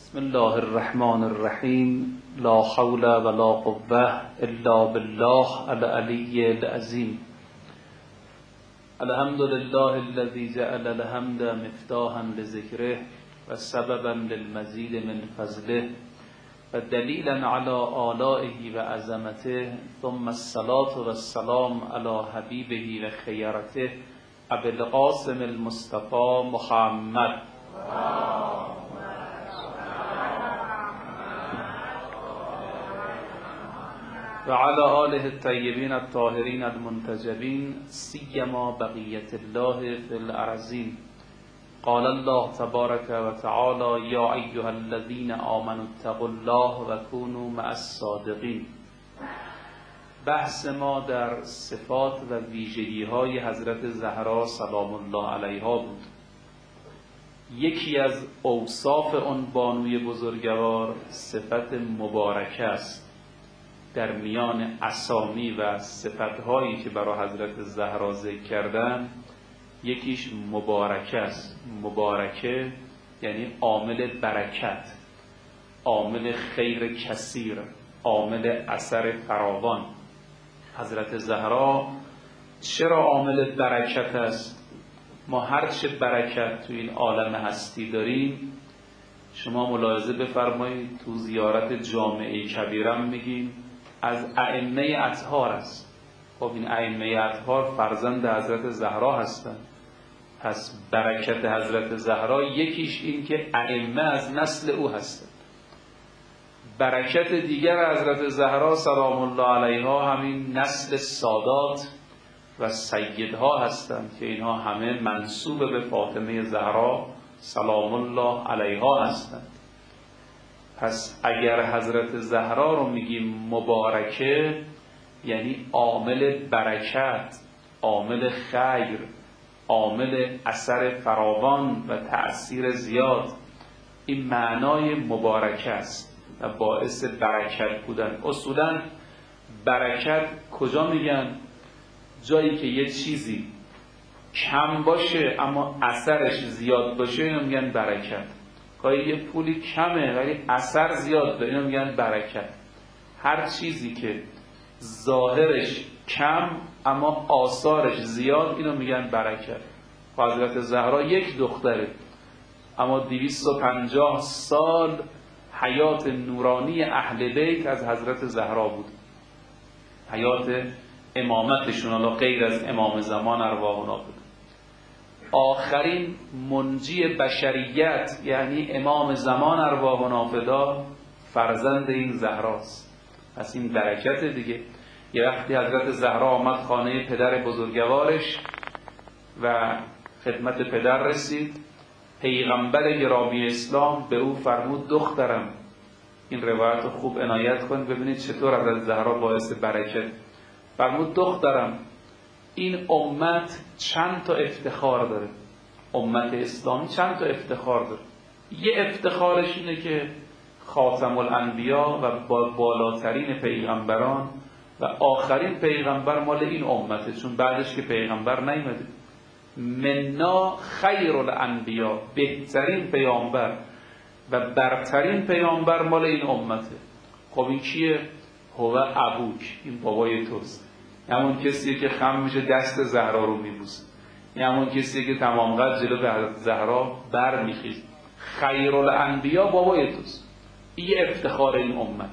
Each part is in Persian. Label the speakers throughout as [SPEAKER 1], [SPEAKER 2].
[SPEAKER 1] بسم الله الرحمن الرحیم. لا حول ولا قوة الا بالله العلی العظیم. الحمد لله الذي جعل الحمد مفتاحا لذکره و سببا للمزید من فضله و دلیلا علی آلائه و عظمته، ثم الصلاة والسلام علی حبیبه و خیرته ابی القاسم المصطفى محمد و علی آله الطیبین الطاهرین المنتجبین، سیما بقیت الله فی الارضین. قال الله تبارک و تعالی: یا ایها الذین آمنوا اتقوا الله و کونوا مع الصادقین. بحث ما در صفات و ویژگی های حضرت زهرا سلام الله علیها بود. یکی از اوصاف آن بانوی بزرگوار صفت مبارکه است. در میان اسامی و صفتهایی که برای حضرت زهرا ذکر کردن، یکیش مبارکه است. مبارکه یعنی عامل برکت، عامل خیر کثیر، عامل اثر فراوان. حضرت زهرا چرا عامل برکت است؟ ما هرچه برکت تو این عالم هستی داریم، شما ملاحظه بفرمایید تو زیارت جامعه کبیرم میگیم از ائمه اطهار است. خب این ائمه اطهار فرزند حضرت زهرا هستند. پس برکت حضرت زهرا یکیش این که ائمه از نسل او هستند. برکت دیگر حضرت زهرا سلام الله علیها همین نسل سادات و سیدها هستند که اینها همه منسوب به فاطمه زهرا سلام الله علیها هستند. پس اگر حضرت زهرا رو میگیم مبارکه، یعنی عامل برکت، عامل خیر، عامل اثر فراوان و تأثیر زیاد. این معنای مبارکه است و باعث برکت بودن. اصولا برکت کجا میگن؟ جایی که یه چیزی کم باشه اما اثرش زیاد باشه، اینو میگن برکت. گاهی یه پولی کمه ولی اثر زیاد داره، اینو میگن برکت. هر چیزی که ظاهرش کم اما آثارش زیاد، اینو میگن برکت. حضرت زهرا یک دختره اما 250 سال حیات نورانی اهل بیت از حضرت زهرا بود. حیات امامتشون، حالا غیر از امام زمان ارواحنا بود. آخرین منجی بشریت یعنی امام زمان ارواحنا فدا فرزند این زهراست. پس این برکت دیگه. یه وقتی حضرت زهرا آمد خانه پدر بزرگوارش و خدمت پدر رسید، پیغمبر گرامی اسلام به او فرمود دخترم. این روایت رو خوب عنایت کن ببینید چطور حضرت زهرا باعث برکت. فرمود دخترم، این امت چند تا افتخار داره. امت اسلامی چند تا افتخار داره. یه افتخارش اینه که خاتم الانبیا و بالاترین پیغمبران و آخرین پیغمبر مال این امته، چون بعدش که پیغمبر نیامده. منا خیر الانبیا، بهترین پیامبر و برترین پیامبر مال این امته. خب این کیه؟ هو ابوک، این بابای توست. همون کسیه که خم میشه دست زهرا رو میبوسه. این همون کسیه که تمام قد جلو به حضرت زهرا بر میخیز. خیر الانبیا بابای توست. این افتخار این امت.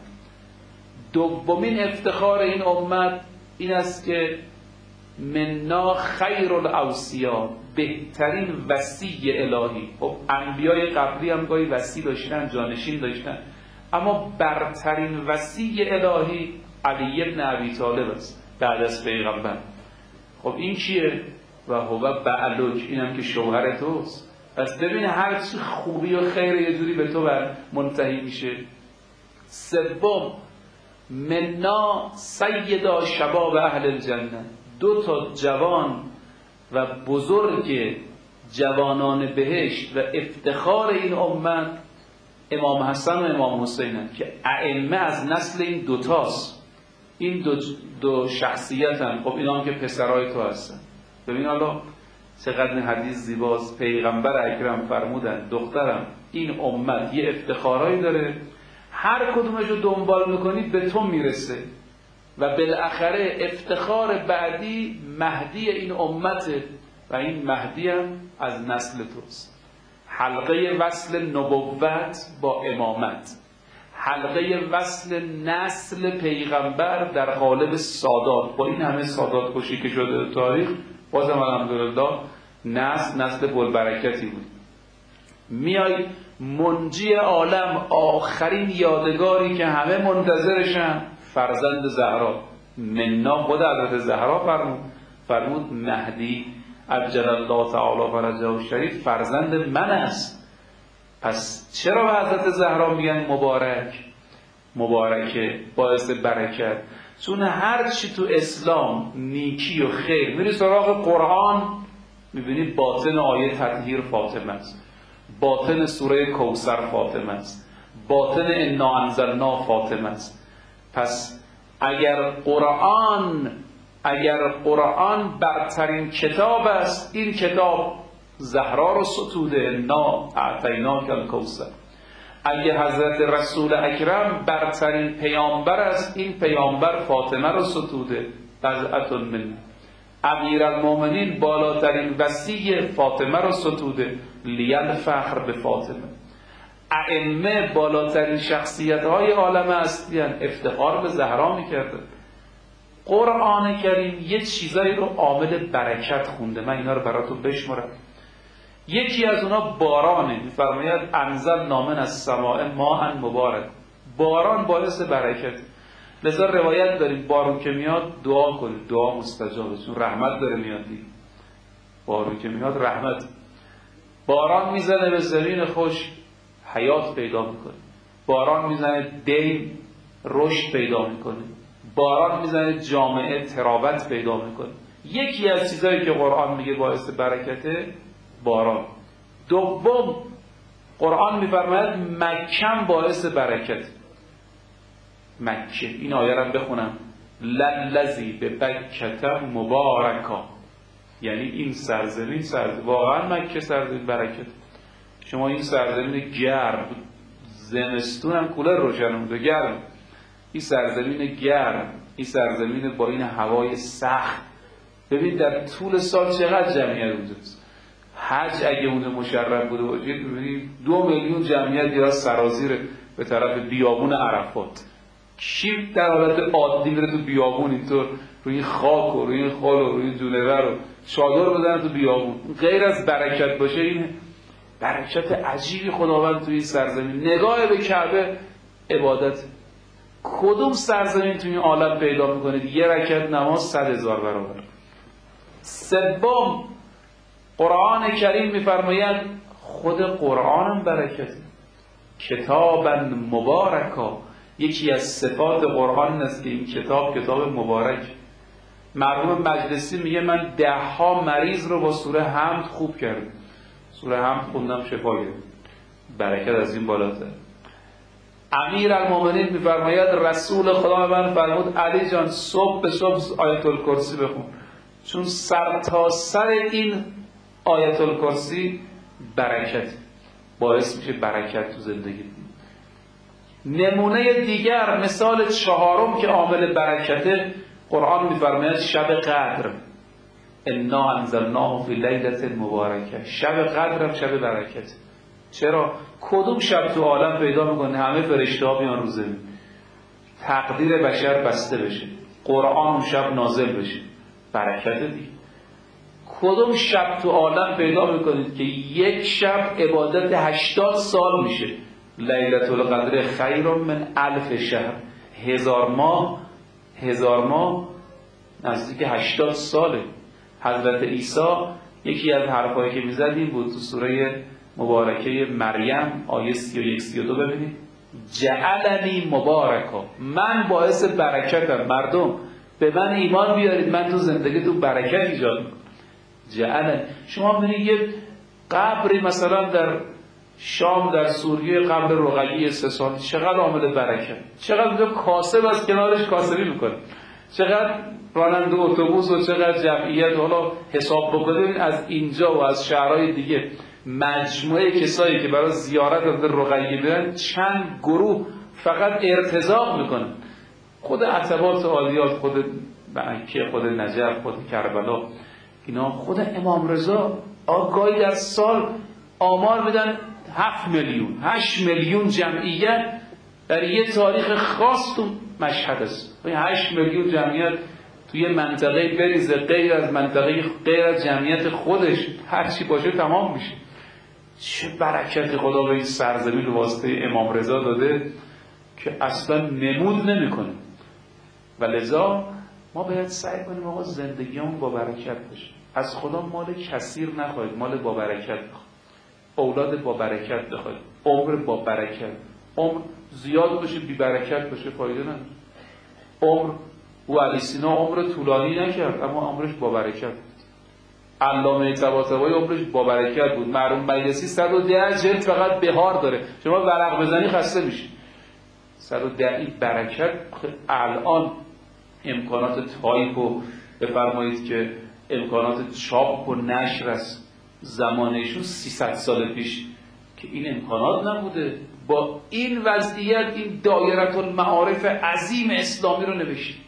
[SPEAKER 1] دومین افتخار این امت این است که منا خیر الاوصیا، بهترین وصی الهی. خب انبیای قبلی هم گاهی وصی داشتن، جانشین داشتن، اما برترین وصی الهی علی ابن ابی طالب است بعد از پیغمبر. خب این کیه؟ و هو بعلک، اینم که شوهر توست. پس ببین هر چی خوبی و خیر یه جوری به تو منتهی میشه. سوم، منا سیدا شباب اهل الجنه، دو تا جوان و بزرگ جوانان بهشت و افتخار این امت امام حسن و امام حسین هستند که ائمه از نسل این دوتاست. این دو شخصیت هم. خب اینا هم که پسرای تو هستن. ببین حالا چقدر حدیث زیباست. پیغمبر اکرم فرمودن دخترم این امت یه افتخارایی داره، هر کدومش رو دنبال میکنید به تو میرسه و بالاخره افتخار بعدی مهدی این امته و این مهدی هم از نسل توست. حلقه وصل نبوت با امامت، حلقه وصل نسل پیغمبر در قالب سادات. با این همه سادات کشی که شده تاریخ، بازم الحمدلله نسل پربرکتی بود. میای منجی عالم، آخرین یادگاری که همه منتظرشن، فرزند زهرا منا، خود حضرت زهرا فرمود مهدی عجل الله تعالی فرجه الشریف فرزند من است. پس چرا به حضرت زهرا میگن مبارکه، باعث برکت؟ چون هر چی تو اسلام نیکی و خیر میری سراغ قرآن، میبینی باطن آیه تطهیر فاطمه است، باطن سوره کوثر فاطمه است، باطن انا انزلنا فاطمه است. پس اگر قرآن برترین کتاب است، این کتاب زهرا رو ستوده، انا اعطیناک الکوثر. اگر حضرت رسول اکرم برترین پیامبر است، این پیامبر فاطمه رو ستوده، بضعة من. امیرالمومنین بالاترین وصی فاطمه رو ستوده، لیل فخر به فاطمه. ائمه بالاترین شخصیت های عالم هستین، افتخار به زهرا میکرده. قرآن کریم یه چیزایی رو عامل برکت خونده، من اینا رو براتون بشمارم. یکی از اونا بارانه، میفرماید انزلنا من السماء ماء مبارک، باران باعث برکت. لذا روایت داریم بارون که میاد دعا کنید، دعا مستجابه، چون رحمت داره میاد دیگه. بارون که میاد رحمت. باران میزنه به زمین خوش، حیات پیدا میکنه. باران میزنه دین، رشد پیدا میکنه. باران میزنه جامعه، تراوت پیدا میکنه. یکی از چیزایی که قرآن میگه باعث برکته باران. دوم، قرآن میفرماید مکه باعث برکت. مکه، این آیه رو بخونم، للذی به بکته مبارکا، یعنی این سرزمین واقعا مکه سرزمین برکت. شما این سرزمین گرم، زمستون هم کولر روشن بوده گرم، این سرزمین گرم، این سرزمین با این هوای سخت، ببین در طول سال چقدر جمعیت اونجاست. حج اگه اون مشرف بوده باشید ببینید 2 میلیون جمعیت یا سرازیر به طرف بیابون عرفات. کی در حالت عادی میره تو بیابون اینطور روی خاک و روی خال و روی جونور و چادر بزنن تو بیابون؟ غیر از برکت باشه، این برکت عجیبی خداوند توی این سرزمین. نگاه به کعبه عبادت. کدوم سرزمین توی این عالم پیدا میکنید یه رکعت نماز 100,000 برابر؟ سوم، قرآن کریم میفرماید خود قرآن هم برکت، کتابا مبارکا. یکی از صفات قرآن این است که این کتاب مبارک. مرحوم مجلسی میگه من 10 مریض رو با سوره حمد خوب کردم، سوره حمد خوندم شفا گرفتم. برکت از این بالاتر. امیرالمومنین میفرماید رسول خدا من فرمود علی جان صبح به صبح آیت الکرسی بخون، چون سر تا سر این آیت الکرسی برکت، باعث میشه برکت تو زندگی. نمونه دیگر، مثال چهارم که عامل برکته، قرآن میفرماید شب قدر، انا انزلناه فی لیلة مبارکه. شب قدر هم شب برکت. چرا؟ کدوم شب تو عالم پیدا میکنه همه فرشته ها بیان رو زمین، تقدیر بشر بسته بشه، قرآن اون شب نازل بشه، برکت دیگه. کدوم شب تو عالم پیدا میکنید که یک شب عبادت 80 سال میشه؟ لیلة القدر خیر من 1000 شهر. 1000 ماه نزدیک 80 ساله. حضرت عیسی یکی از حرفایی که میزد این بود، تو سوره مبارکه مریم آیه 31-32 ببینید، جعلنی مبارکا، من باعث برکتم، مردم به من ایمان بیارید من تو زندگی تو برکت ایجاد میکنم. جعلن. شما ببینید یه قبری مثلا در شام در سوریه، قبر رقیه 3 سال، چقدر عامل برکت، چقدر اونجا کاسب از کنارش کاسبی میکنه، چقدر راننده اتوبوس و چقدر جمعیت. حالا حساب بکنید از اینجا و از شهرهای دیگه مجموعه کسایی که برای زیارت حضرت رقیه برن چند گروه فقط ارتزاق میکنن. خود عتبات عالیات، خود مکه، خود نجف، خود کربلا، اینا خود امام رضا آگاهی در سال آمار میدن 7 میلیون 8 میلیون جمعیت در یه تاریخ خاص تو مشهد است. 8 میلیون جمعیت توی منطقه بریزه غیر از منطقه، غیر از جمعیت خودش، هر چی باشه تمام میشه. چه برکتی خدا به این سرزمین به واسطه امام رضا داده که اصلا نمود نمیکنه. و لذا ما باید سعی کنیم آقا زندگیمون با برکت بشه. از خدا مال کثیر نخواهید، مال با برکت بخواهید، اولاد با برکت بخواهید، عمر با برکت. عمر زیاد باشه بی برکت باشه فایده نداره. عمر او علی سینا عمر طولانی نکرد اما عمرش با برکت بود. علامه طباطبایی عمرش با برکت بود. مرحوم مجلسی 110 جلد فقط بهار داره، شما ورق بزنی خسته میشی. 110 این برکت. الان امکانات تایپ و بفرمایید که امکانات چاپ و نشر از زمانشون 300 سال پیش که این امکانات نبوده. با این وضعیت این دایره المعارف عظیم اسلامی رو نوشت.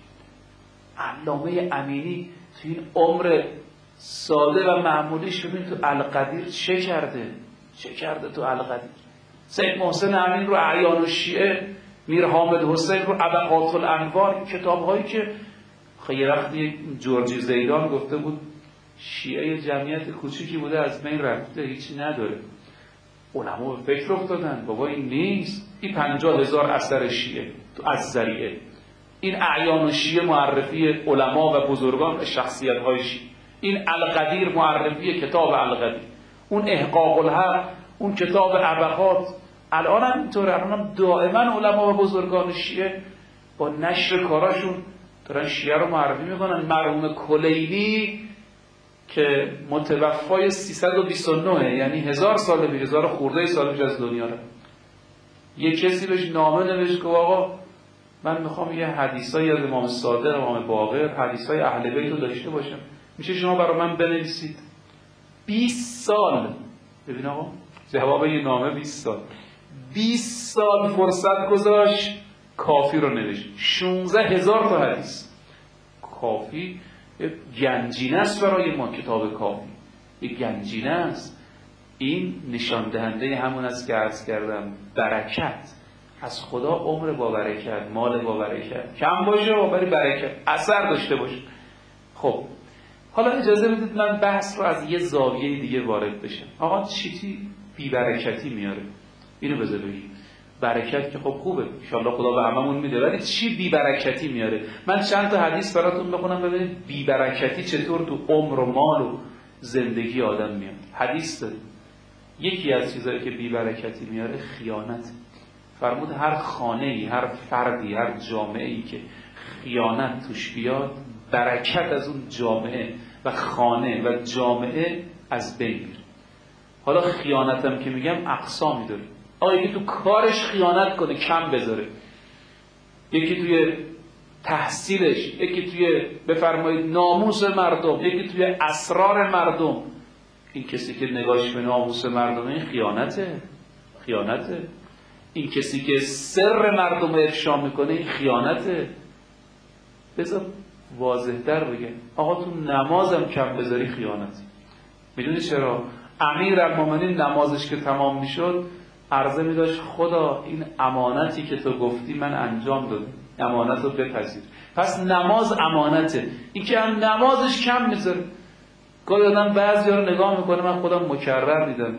[SPEAKER 1] علامه امینی تو این عمر ساده و معمولیش ببین تو القدیر چه کرده تو القدیر. سید محسن امین رو اعیان الشیعه، میر حامد حسین رو ابقات الانوار، کتاب هایی که خیلی وقتی جورجی زیدان گفته بود شیعه جمعیت کوچیکی بوده از بین رفته هیچی نداره. علما به فکر افتادن بابا این نیست، این 50,000 اثر شیعه تو از ذریعه، این اعیان الشیعه معرفی علما و بزرگان شخصیت های شیعه، این القدیر معرفی کتاب القدیر، اون احقاق الحق، اون کتاب ابقات. الان هم اینطوره، الان هم دائما علما و بزرگان شیعه با نشر کاراشون دارن شیعه رو معرفی میکنن. مرحوم کلیلی که متوفای 329 یعنی 1000 سال پیش، 1000 خورده سال پیش از دنیا رفت، یه کسی بهش نامه نوشت که آقا من میخوام یه حدیثایی از امام صادق، امام باقر، حدیثای اهل بیت رو داشته باشم، میشه شما برای من بنویسید؟ 20 سال. ببین آقا جواب یه نامه 20 سال. 20 سال فرصت گذاشت کافی رو نوشت. 16,000 تا حدیث. کافی یه گنجینه است برای ما. کتاب کافی یه گنجینه است. این نشان دهنده همون است که عرض کردم، برکت از خدا، عمر با برکت، مال با برکت، کم باشه ولی برکت اثر داشته باشه. خب حالا اجازه بدید من بحث رو از یه زاویه دیگه وارد بشم. آقا چی بی برکتی میاره؟ اینو بذار بگیم. برکت که خب خوبه، انشالله خدا به هممون میده، ولی چی بی برکتی میاره؟ من چند تا حدیث براتون بخونم ببینید بی برکتی چطور تو عمر و مال و زندگی آدم میاد. حدیث داریم. یکی از چیزایی که بی برکتی میاره خیانت. فرمود هر خانه‌ای، هر فردی، هر جامعه‌ای که خیانت توش بیاد، برکت از اون جامعه و خانه و جامعه از بین میره. حالا خیانتم که میگم اقسامی داره. آقا یکی تو کارش خیانت کنه کم بذاره، یکی توی تحصیلش، یکی توی بفرمایید ناموس مردم، یکی توی اسرار مردم. این کسی که نگاهش به ناموس مردم این خیانته. این کسی که سر مردم افشا میکنه این خیانته. بذار واضح در بگه آقا تو نمازم کم بذاری خیانت. میدونی چرا؟ امیرالمومنین نمازش که تمام میشد عرضه میداشت خدا این امانتی که تو گفتی من انجام دادم، امانت رو بپذیر. پس نماز امانته. این که هم نمازش کم میذاره. گاهی آدم بعضی ها رو نگاه میکنه، من خودم مکرر دیدم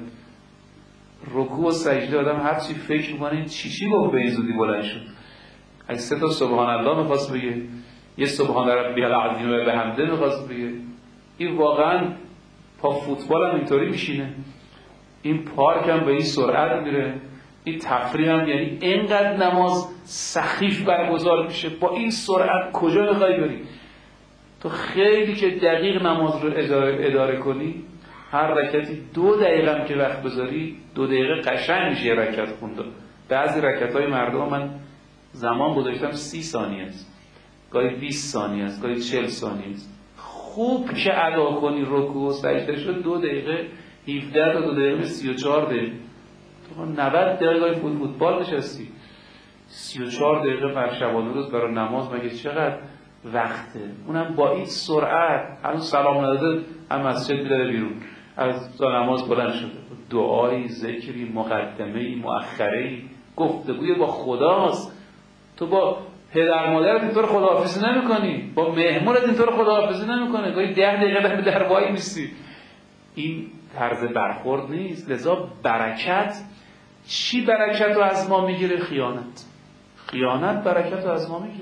[SPEAKER 1] رکوع و سجده آدم هر چی فکر میکنه این چی گفت به این زودی بلند شد. اگه 3 تا سبحان الله میخواست بگه، یه سبحان ربی العظیم و بحمده میخواست بگه، این واقعا پا فوتبال هم اینطوری میشینه، این پارک هم به این سرعت میره، این تفریح هم، یعنی اینقدر نماز سخیف برگزار میشه با این سرعت کجا میخوای بری؟ تو خیلی که دقیق نماز رو اداره کنی، هر رکعتی 2 دقیقه هم که وقت بذاری 2 دقیقه قشنگ میشه یه رکعت خونده. بعضی رکعت‌های مردم من زمان گذاشتم 30 ثانیه است، گاهی 20 ثانیه است، گاهی 40 ثانیه است. خوب که ادا کنی رکوع و سجده شد 2 دقیقه 17 تا 2 دقیقه 34 دقیقه، تو 90 دقیقه فوتبال نشستی. 34 دقیقه بر شبانه روز برای نماز مگه چقدر وقته؟ اونم با این سرعت. الان سلام نداده هم مسجد میره بیرون، از نماز بلند شده، دعایی، ذکری، مقدمه‌ای، مؤخره‌ای، گفتگوی با خداست. تو با پدر مادرت اینطور خداحافظی نمی‌کنی، با مهمونت اینطور خداحافظی نمی‌کنی، گاهی 10 دقیقه در وای میستی. این طرز برخورد نیست. لذا برکت، چی برکت رو از ما میگیره؟ خیانت برکت رو از ما میگیره.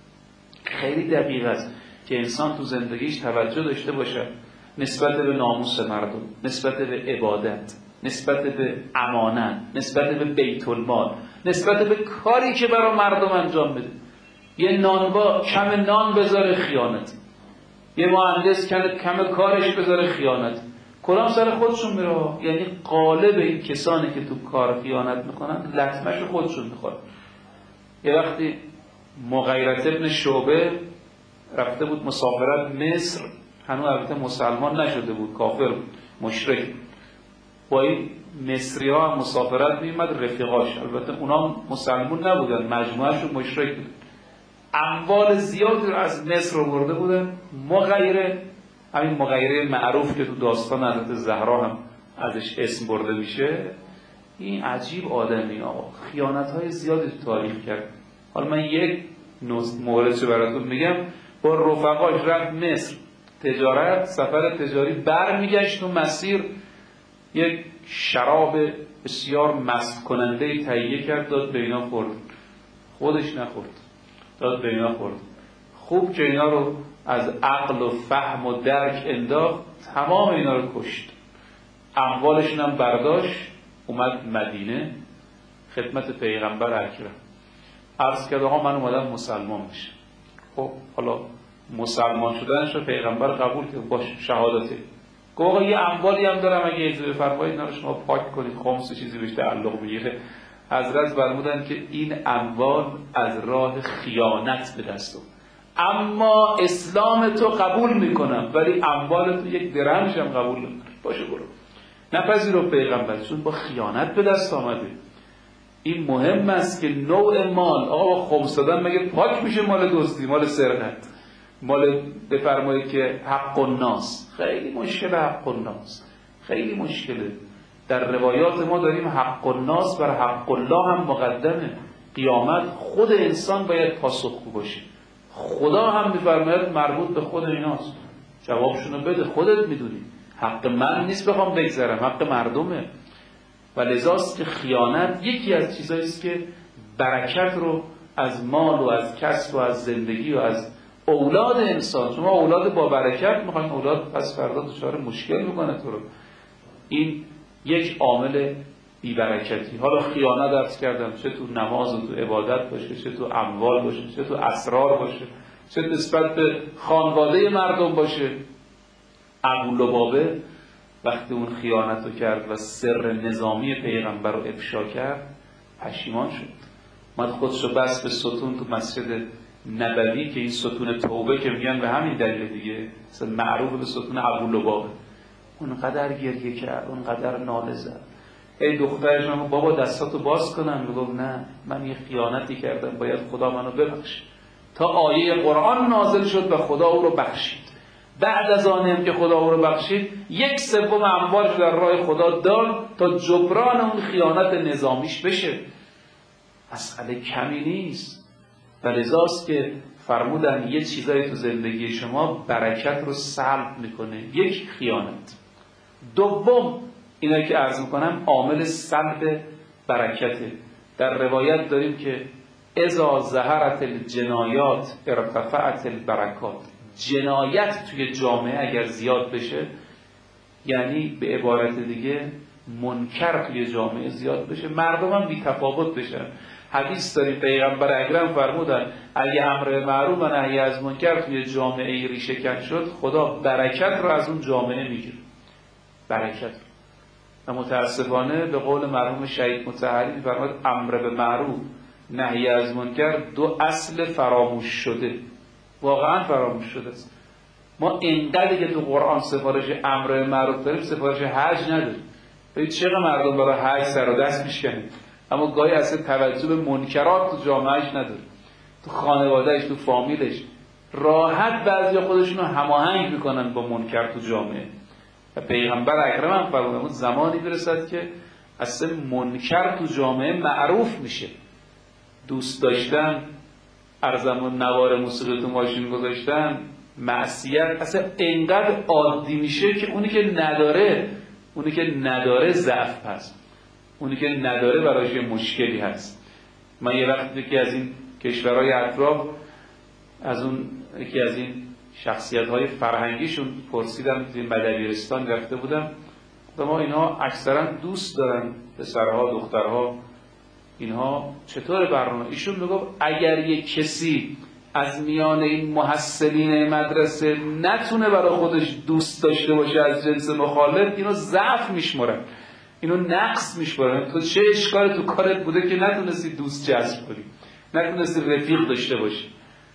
[SPEAKER 1] خیلی دقیق است که انسان تو زندگیش توجه داشته باشه نسبت به ناموس مردم، نسبت به عبادت، نسبت به امانت، نسبت به بیت المال، نسبت به کاری که برای مردم انجام بده. یه نانوا کم نان بذاره، خیانت. یه مهندس کم کارش بذاره، خیانت. کلام سر خودشون میره. یعنی قالب این کسانی که تو کار خیانت میکنن لطمش خودشون میخوره. یه وقتی مغیرت ابن شعبه رفته بود مسافرت مصر، هنوز البته مسلمان نشده بود، کافر بود، مشرک. با این مصری ها هم مسافرت میمد، رفیقاش، البته اونا مسلمان نبودن، مجموعهشون مشرک بود. اموال زیادی رو از مصر رو برده بودن. مغیره، همین مغیره معروف که تو داستان حضرت زهرا هم ازش اسم برده میشه، این عجیب آدمی آقا، خیانت های زیادی تو تاریخ کرد. حالا من یک موردشو براتون میگم. با رفقاش رفت مصر تجارت، سفر تجاری، برمیگشت و مسیر یک شراب بسیار مست کننده تهیه کرد، داد به اینا خورد. خودش نخورد، داد به اینا خورد. خوب که اینا رو از عقل و فهم و درک انداخت، تمام اینا رو کشت. اموالشون هم برداشت، اومد مدینه خدمت پیغمبر اکرم، عرض کرد آقا من اومدم مسلمان بشم. خب حالا مسلمان شدنش رو پیغمبر قبول کرد با شهادته. گفت آقا یه اموالی هم دارم، اگه اجازه بفرمایید اینا رو شما پاک کنید، خمس چیزی بهش تعلق بگیره. حضرت فرمودن که این اموال از راه خیانت به دست آورد، اما اسلام تو قبول میکنم ولی اموال تو یک درهمش هم قبول نمیکنم، باشه برو. نپذیرفت پیغمبر، چون با خیانت به دست آمده. این مهم است که نوع مال، آقا با خمس دادن مگه پاک میشه مال دزدی، مال سرقت، مال بفرمایید که حق الناس؟ خیلی مشکل حق الناس، خیلی مشکله. در روایات ما داریم حق الناس بر حق الله هم مقدمه. قیامت خود انسان باید پاسخگو باشه. خدا هم میفرماید مربوط به خود ایناست، جوابشونو بده، خودت میدونی. حق من نیست بخوام بگذرم، حق مردمه. و لذاست که خیانت یکی از چیزایی است که برکت رو از مال و از کسب و از زندگی و از اولاد انسان، شما اولاد با برکت میخواین، اولاد پس فردا دچار مشکل میکنه تو رو. این یک عامل بی‌برکتی. حالا خیانت درس کردم، چه تو نماز و تو عبادت باشه، چه تو اموال باشه، چه تو اسرار باشه، چه نسبت به خانواده مردم باشه. ابو لبابه وقتی اون خیانت رو کرد و سر نظامی پیغمبر رو افشا کرد، پشیمان شد. اومد خودش رو بست به ستون تو مسجد نبوی که این ستون توبه که میگن به همین دلیل دیگه، مثلا معروف به ستون ابو لبابه. اونقدر گریه کرد، اونقدر ناله زد. ای دخترش من بابا دستاتو باز کنم، میگفت نه من یه خیانتی کردم، باید خدا منو ببخشه. تا آیه قرآن نازل شد و خدا او رو بخشید. بعد از آنم که خدا او رو بخشید، 1/3 اموالش در راه خدا داد تا جبران اون خیانت نظامیش بشه. مسئله کمی نیست. و لذاست که فرمودن یه چیزایی تو زندگی شما برکت رو سلب میکنه. یک، خیانت. دوم، اینا که عرض میکنم عامل سلب برکته. در روایت داریم که اذا ظهرت الجنایات ارتفعت البرکات. جنایت توی جامعه اگر زیاد بشه، یعنی به عبارت دیگه منکر توی جامعه زیاد بشه، مردم هم بی تفاوت بشن. حدیث داریم پیغمبر اکرم فرمودن اگه امر معروف و نهی از منکر توی جامعه ریشه کن شد، خدا برکت رو از اون جامعه میگیره. برکت. و متاسفانه به قول مرحوم شهید مطهری میفرماد امر به معروف نهی از منکر 2 اصل فراموش شده. واقعا فراموش شده است. ما اینقدر که تو قرآن سفارش امر به معروف داریم سفارش حج نداریم. ببین چقدر مردم برای حج سر و دست میشکنن، اما گاهی اصلا توجه به منکرات تو جامعهش نداره، تو خانوادهش، تو فامیلش. راحت بعضی خودشونو هماهنگ میکنن با منکر تو جامعه. و پیغمبر اکرم هم فرمود زمانی برسد که اصلا منکر تو جامعه معروف میشه. دوست داشتن، ارزمون نوار موسیقی تو ماشین گذاشتن، معصیت اصلا انقدر عادی میشه که اونی که نداره ضعف هست، اونی که نداره براش یه مشکلی هست. من یه وقتی که از این کشورهای اطراف از اون یکی از این شخصیت‌های فرهنگیشون پرسیدم، توی بدبیرستان رفته بودم و ما اینها اکثرا دوست دارن پسرها دخترها، اینها چطور برنامه؟ ایشون میگفت اگر یک کسی از میان این محصلین مدرسه نتونه برای خودش دوست داشته باشه از جنس مخالف، اینو ضعف میشمارن، اینو نقص میشمارن. تو چه اشکال تو کارت بوده که نتونستی دوست جذب کنی، نتونستی رفیق داشته باشی؟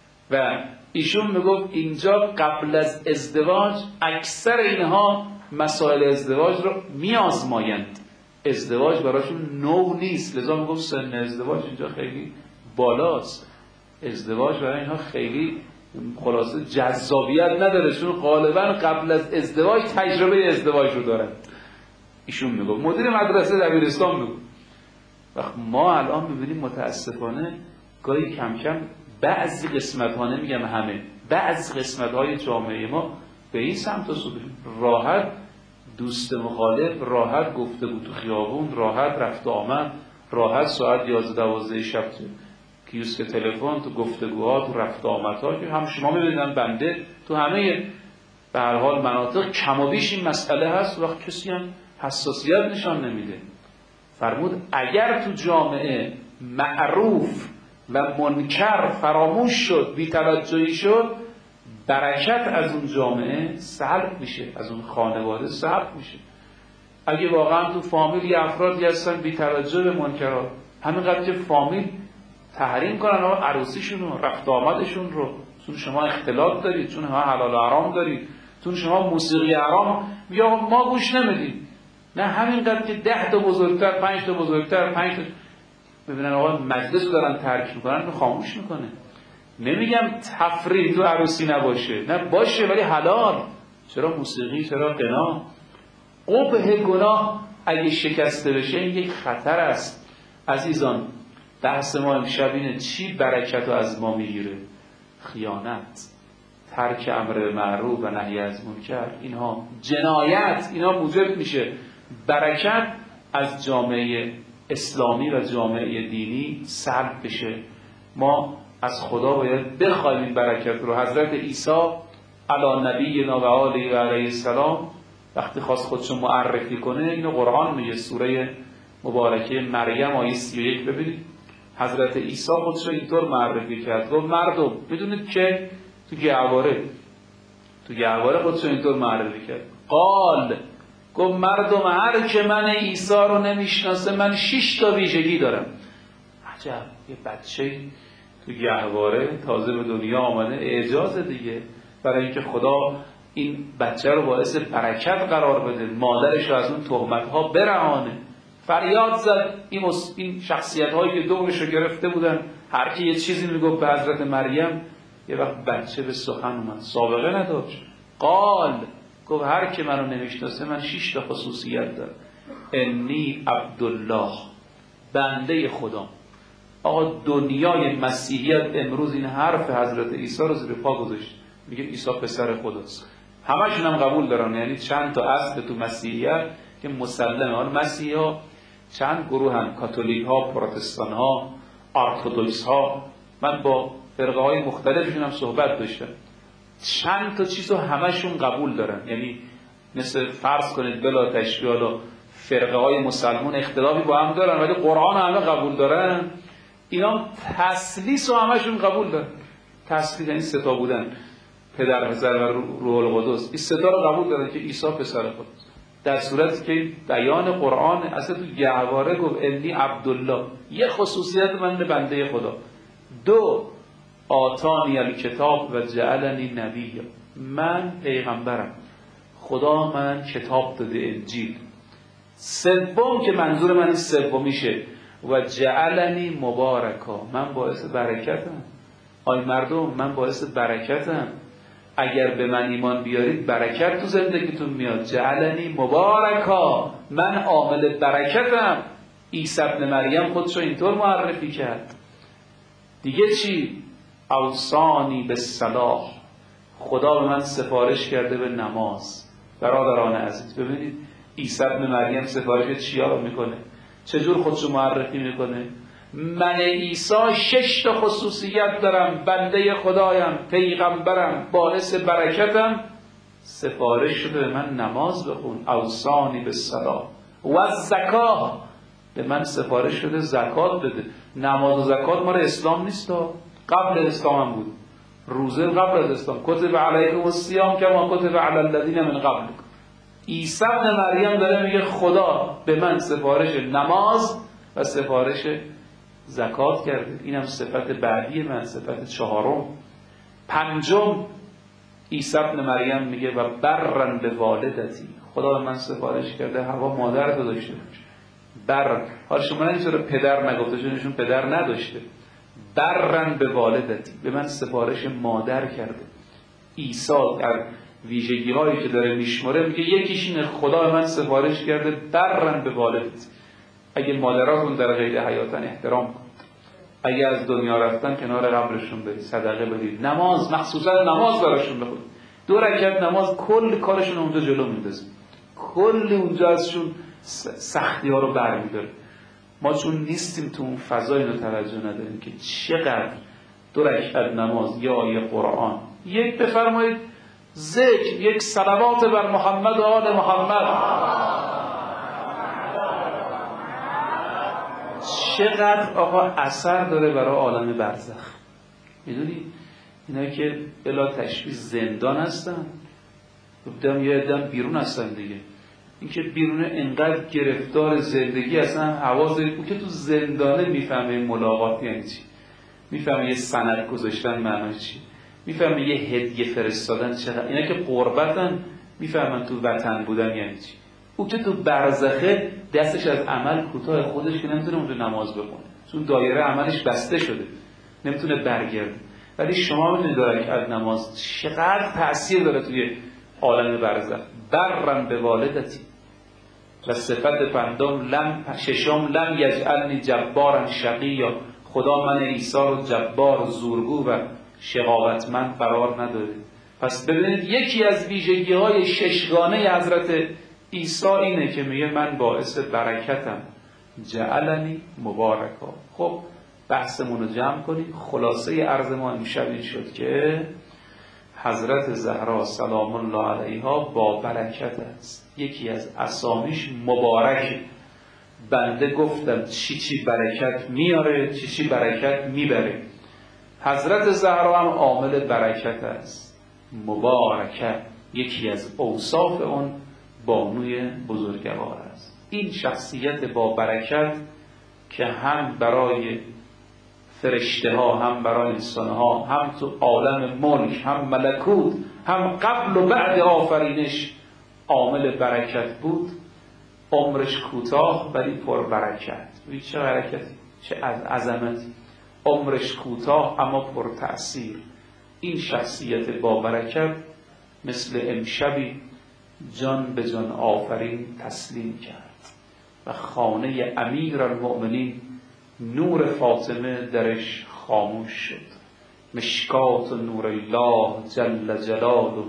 [SPEAKER 1] و ایشون میگفت اینجا قبل از ازدواج اکثر اینها مسائل ازدواج رو میآزمایند، ازدواج براشون نو نیست، لذا میگفت سن ازدواج اینجا خیلی بالاست، ازدواج برای اینها خیلی خلاصه جذابیت نداره، چون غالبا قبل از ازدواج تجربه ازدواج رو دارن. ایشون میگفت، مدیر مدرسه دبیرستان میگفت. وقت ما الان میبینیم متاسفانه گاهی کم کم بعضی قسمت ها، نمیگم همه، بعضی قسمت های جامعه ما به این سمت سو راحت دوست مخالف، راحت گفتگو تو خیابون، راحت رفت آمد، راحت ساعت 11-12 شب تو کیوسک تلفن، تو گفتگوها، تو رفت آمدها که هم شما میبینن بنده تو همه به هر حال مناطق کم و بیش این مسئله هست. وقت کسی هم حساسیت نشان نمیده. فرمود اگر تو جامعه معروف و منکر فراموش شد، بی‌توجهی شد، برکت از اون جامعه سلب میشه، از اون خانواده سلب میشه. اگه واقعا تو فامیل یه افرادی هستن بی‌توجه به منکرات، همینقدر که فامیل تحریم کنن عروسیشون رو، رفت آمدشون رو، چون شما اختلاط دارید، چون شما حلال و حرام دارید، چون شما موسیقی حرام، میگه ما گوش نمیدیم. نه، همینقدر که 10 تا بزرگتر، 5 تا بزرگتر، 5 تا ببینن آقا مجلس رو دارن ترک میکنن، رو خاموش میکنه. نمیگم تفریح تو عروسی نباشه، نه باشه ولی حلال. چرا موسیقی؟ چرا غنا؟ قبح گناه اگه شکسته بشه این یک خطر است. عزیزان، بحث ما امشب اینه چی برکت رو از ما میگیره؟ خیانت، ترک امر معروف و نهی از منکر، اینها جنایت، اینها موجب میشه برکت از جامعه اسلامی و جامعه دینی سلب بشه. ما از خدا باید بخوایم این برکت رو. حضرت عیسی علی نبینا و آله و علیه السلام وقتی خواست خودشو معرفی کنه، اینو قرآن میگه، سوره مبارکه مریم آیه 31 ببینید. حضرت عیسی خودشو اینطور معرفی کرد، گفت مردم، میدونید که تو گهواره خودشو اینطور معرفی کرد، گفت مردم هر که من عیسی رو نمیشناسه من 6 تا ویژگی دارم. عجب، یه بچه تو گهواره تازه به دنیا آمده، اعجاز دیگه، برای اینکه خدا این بچه رو باعث برکت قرار بده، مادرش رو از اون تهمت‌ها برهانه. فریاد زد. این شخصیت هایی که دورش رو گرفته بودن، هر کی یه چیزی میگفت به حضرت مریم، یه وقت بچه به سخن اومد، سابقه نداشت. گفت هر که منو نمیشناسه من 6 تا خصوصیت دارم. انی عبدالله، بنده خدا. آقا دنیای مسیحیت امروز این حرف حضرت عیسی رو زیر پا گذاشت، میگه عیسی پسر خداست. همشون هم قبول دارن. یعنی چند تا اصل تو مسیحیت که مسلمه. حالا مسیحی ها چند گروه هم، کاتولیک ها، پروتستان ها، ارتدوکس ها. من با فرقه های مختلفشون هم صحبت داشتم. چند تا چیزو همشون قبول دارن. یعنی مثل فرض کنید بلا تشبیه، حالا فرقه های مسلمان اختلافی با هم دارن ولی قرآن همه قبول دارن. اینا تثلیث رو همشون قبول دارن. تثلیث یعنی 3 تا بودن، پدر، پسر و روح القدس. این 3 تا رو قبول دارن که عیسی پسر خداست، در صورتی که بیان قرآن اصلا تو گهواره گفت انی عبدالله، یه خصوصیت من بنده خدا. 2 آتانی الکتاب و جعلنی نبیا، من پیغمبرم، خدا من کتاب داده، انجیل. سوم که منظور من سومیشه، و جعلنی مبارکا، من باعث برکتم. آی مردم، من باعث برکتم. اگر به من ایمان بیارید برکت تو زندگیتون میاد. جعلنی مبارکا، من عامل برکتم. عیسی ابن مریم خودشو اینطور معرفی کرد. دیگه چی؟ اوصانی بالصلاة، خدا به من سفارش کرده به نماز. برادران عزیز ببینید عیسی ابن مریم سفارش چیا رو میکنه، چجور خودشو معرفی میکنه؟ من عیسی 6 تا خصوصیت دارم، بنده خدایم، پیغمبرم، باعث برکتم. سفارش شده به من نماز بخون، اوصانی بالصلاة و الزکات، به من سفارش شده زکات بده. نماز و زکات ما اسلام نیست، قبل اسلام هم بود. روزه قبل از اسلام، کتب علیکم الصیام کما کتب علی الذین من قبلکم. عیسی ابن مریم داره میگه خدا به من سفارش نماز و سفارش زکات کرده. اینم صفت بعدی من، صفت چهارم. پنجم عیسی ابن مریم میگه و برن به والدتی، خدا به من سفارش کرده هوا مادر تو داشته باش. بر، حالا شما اینطور پدر نگفته چون ایشون پدر نداشته. برن به والدتی، به من سفارش مادر کرده. عیسی در ویژگی هایی که داره میشماره میگه یکیش اینه، خدا به من سفارش کرده برن به والدتی. اگه مادراتون در غیر حیاتن احترام کن، اگه از دنیا رفتن کنار قبرشون برید، صدقه بدید، نماز، مخصوصا نماز براشون بخونید. 2 رکعت نماز کل کارشون اونجا جلو میندازه، کل اونجا ازشون سختی ها رو برمیداره. ما چون نیستیم تو اون فضا اینو توجه نداریم که چقدر 2 رکعت نماز یا آیه قرآن، یک بفرمایید ذکر، یک صلوات بر محمد و آل محمد، چقدر آقا اثر داره برای عالم برزخ. میدونی اینا که بلا تشبیه زندان هستن، بودم یه عدم بیرون هستن دیگه. این که بیرون انقدر گرفتار زندگی هستن، حواظ او که تو زندانه میفهمه ملاقات یعنی چی، میفهمه یه سند گذاشتن معنی چی، میفهمه یه هدیه فرستادن چقدر. اینا که قربتن میفهمن تو وطن بودن یعنی چی. او که تو برزخه دستش از عمل کوتاه، خودش که نمیتونه اونجا نماز بخونه چون دایره عملش بسته شده، نمیتونه برگرده. ولی شما میتونید داره از نماز چقدر تأثیر داره توی عالم برزخ. برن به والدتی. و صفت ششم لم یجعلنی جبارا شقیا، خدا من عیسی رو جبار، زورگو و شقاوتمند قرار نداره. پس ببینید یکی از ویژگی های 6گانه حضرت عیسی اینه که میگه من باعث برکتم، جعلنی مبارکا. خب بحثمون رو جمع کنیم. خلاصه عرض ما امشب این شد که حضرت زهرا سلام الله علیها با برکت است. یکی از اسامیش مبارک. بنده گفتم چی برکت میاره، چی برکت میبره. حضرت زهرا هم عامل برکت است. مبارکه یکی از اوصاف اون بانوی بزرگوار است. این شخصیت با برکت که هم برای فرشته ها، هم برای انسان ها، هم تو عالم ملک، هم ملکوت، هم قبل و بعد آفرینش عامل برکت بود. عمرش کوتاه ولی پر برکت. چه برکتی، چه عظمتی. عمرش کوتاه اما پر تأثیر. این شخصیت با برکت مثل امشبی جان به جان آفرین تسلیم کرد و خانه امیرالمؤمنین نور فاطمه درش خاموش شد. مشکات نور الله جل جلاله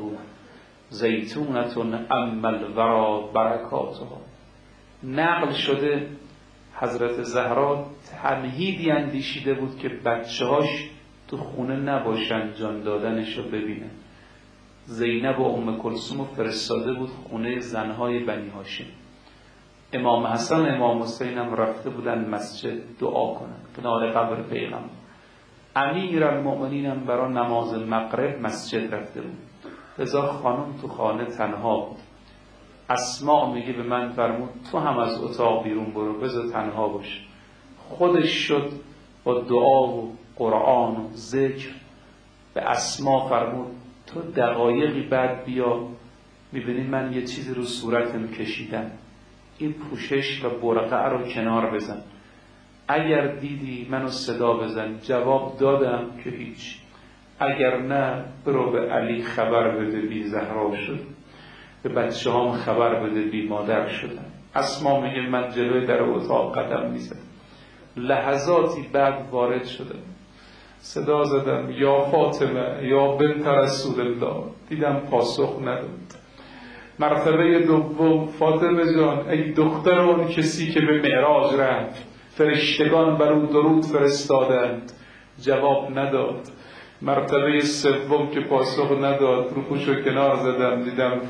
[SPEAKER 1] زیتونة اما الورا برکاتها. نقل شده حضرت زهرا تمهیدی اندیشیده بود که بچه‌هاش تو خونه نباشن جان دادنش رو ببینن. زینب و ام کلثوم رو فرستاده بود خونه زنهای بنی هاشم. امام حسن و امام حسین هم رفته بودن مسجد دعا کنن کنار قبر پیغمبر. امیرالمؤمنین هم برای نماز مغرب مسجد رفته بود. لذا خانم تو خانه تنها بود. اسماء میگه به من فرمود تو هم از اتاق بیرون برو، بذار تنها باش. خودش شد با دعا و قرآن و ذکر به اسماء فرمود تو دقایقی بعد بیا میبینی من یه چیزی رو صورتم کشیدم، این پوشش و برقع رو کنار بزن. اگر دیدی منو صدا بزن. جواب دادم که هیچ. اگر نه برو به علی خبر بده بی زهرا شد، به بچه هم خبر بده بی مادر شدم. اسما میگه من جلوی در اتاق قدم میزدم، لحظاتی بعد وارد شدم، صدا زدم یا فاطمه یا بنت رسول الله، دیدم پاسخ نداد. مرتبه دوم فاطمه جان ای دختر اون کسی که به معراج رفت، فرشتگان بر او درود فرستادند، جواب نداد. مرتبه سوم که پاسخ نداد، رو پوشو کنار زدم، دیدم